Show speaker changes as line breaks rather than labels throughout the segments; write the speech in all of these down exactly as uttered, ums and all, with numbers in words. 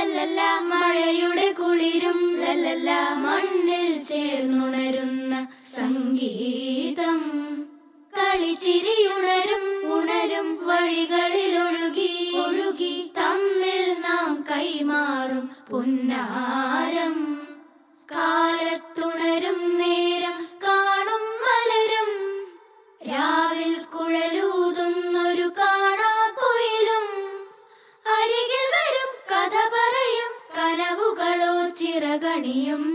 ലല്ലല്ല മഴയുടെ കുളിരും ലല്ലല്ല മണ്ണിൽ ചേർന്നുണരുന്ന സംഗീതം കളിച്ചിരിയുണരും ഉണരും വഴികളിൽ ഒഴുകി ഒഴുകി തമ്മിൽ നാം കൈമാറും പുന്നാരം കാലത്തുണരും നേരം കാണും മലരും രാവിൽ കുഴലൂതുന്നൊരു കാണാക്കുയിലും അരികിൽ വരും കഥ പറയും കനവുകളോ ചിറകണിയും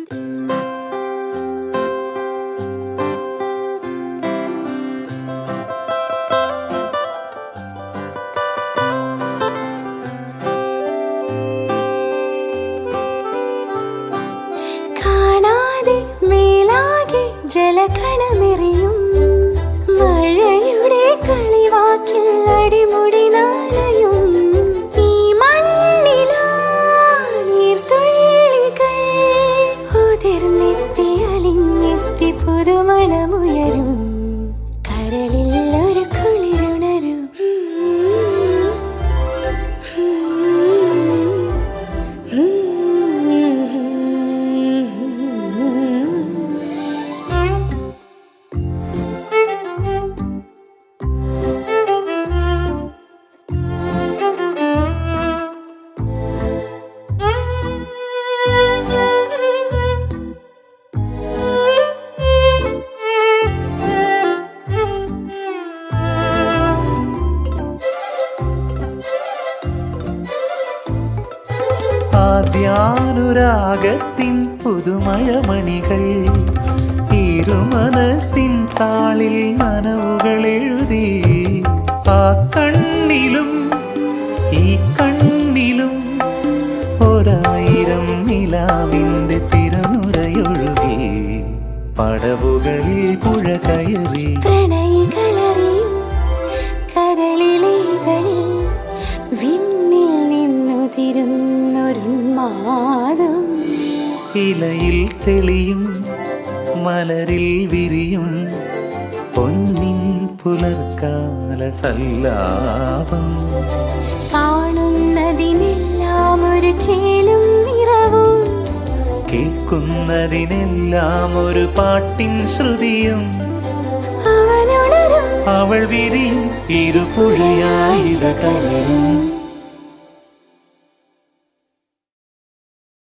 ജലകണമെറിയും മഴയുടെ കളിവാക്കിൽ അടിമുടി നാലയും ഈ മണ്ണിലാ നീർത്തുള്ളികൾ ഉതിർന്നെത്തി അലിഞ്ഞെത്തി പുതുമണമുയരും കരളിൽ ഒരു കുളിരുണരും
ആദ്യാനുരാഗത്തിൻ പുതുമഴമണികൾ ഇരുമനസിൻ താളിൽ നനവുകൾ എഴുതി ആ കണ്ണിലും ഈ കണ്ണിലും ഒരായിരം നിലാവിൻ്റെ തിരനുരയൊഴുകി പടവുകളിൽ പുഴ കയറി
പ്രണയികളറിയും കരളിലേതളിൽ വിണ്ണിൽ നിന്നുതിരുന്നൊരുന്മാദം
ഇലയിൽ തെളിയും മലരിൽ വിരിയും പൊന്നിൻ പുലർക്കാല സല്ലാപം
കാണുന്നതിനെല്ലാം ഒരു ചേലും നിറവും
കേൾക്കുന്നതിനെല്ലാം ഒരു പാട്ടിൻ ശ്രുതിയും
അവനുണരും
അവൾ വിരിയും ഇരുപുഴയായിട കലരും